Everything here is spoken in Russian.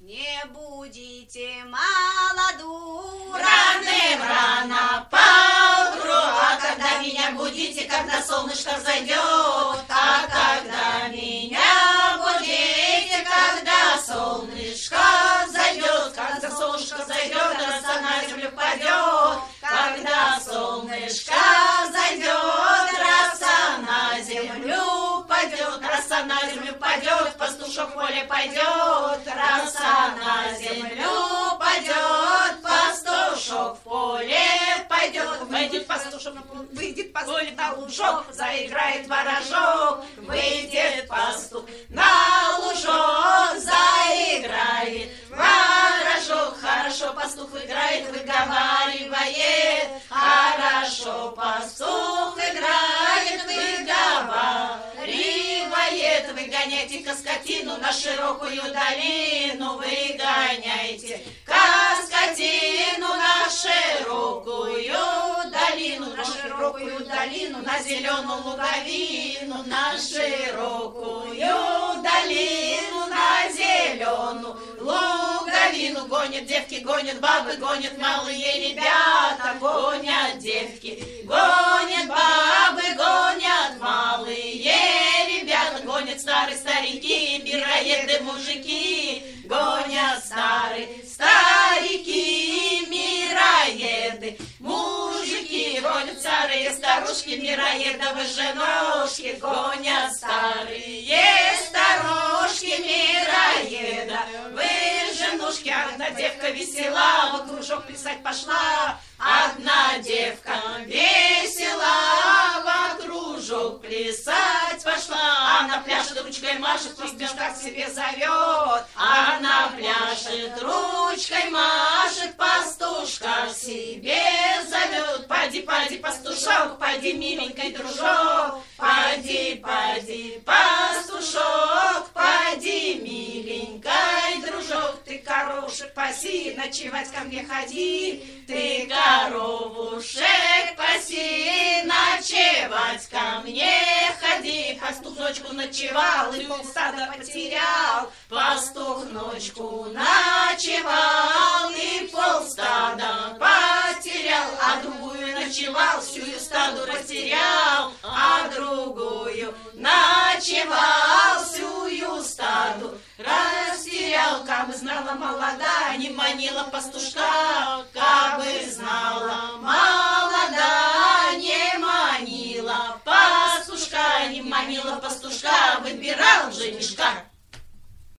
Не будите молоду раным рано поутру, а когда меня будите, когда солнышко взойдет, а когда меня будите, когда солнышко взойдет, когда солнышко взойдет, роса на землю падет, когда солнышко взойдет, роса на землю падет, роса на землю падет, пастушок в поле пойдет, роса на землю падет, пастушок в поле пойдет, выйдет пастушок на лужок, заиграет ворожок, выйдет пастух на лужок, заиграет ворожок, хорошо пастух играет, выговаривает, хорошо пастух играет, выговаривает, выгоняйте-ка скотину на широкую долину, выгоняйте-ка скотину на широкую долину, на зеленую луговину, на широкую долину, на зеленую луговину. Гонят девки, гонят бабы, гонят малые ребята, гонят девки, гонят бабы, гонят малые ребята, гонят старые старики, мироеды мужики, гонят старые старики, мироеды мужики, гонят старые старушки, мироедовы женушки, гонят старые старушки, мироедовы женушки. Одна девка весела, в кружок плясать пошла, одна девка весела, в кружок плясать пошла. Она пляшет, ручкой машет, пастушка к себе зовет. Она пляшет, ручкой машет, пастушка к себе зовет. Пойди, пойди, пастушок, пойди, миленький дружок, пойди, пойди, пастушок, пойди, миленький дружок. Ты коровушек паси, ночевать ко мне ходи, ты коровушек паси, ночевать ко мне ходи. Пастух ночку ночевал и полстада потерял, пастух ночку ночевал и полстада потерял, а другую ночевал, всю стаду растерял, а другую ночевал, всю стаду растерял. Кабы знала молода, не манила пастушка, кабы знала молода, не манила пастушка, не манила пастушка, выбирал женишка.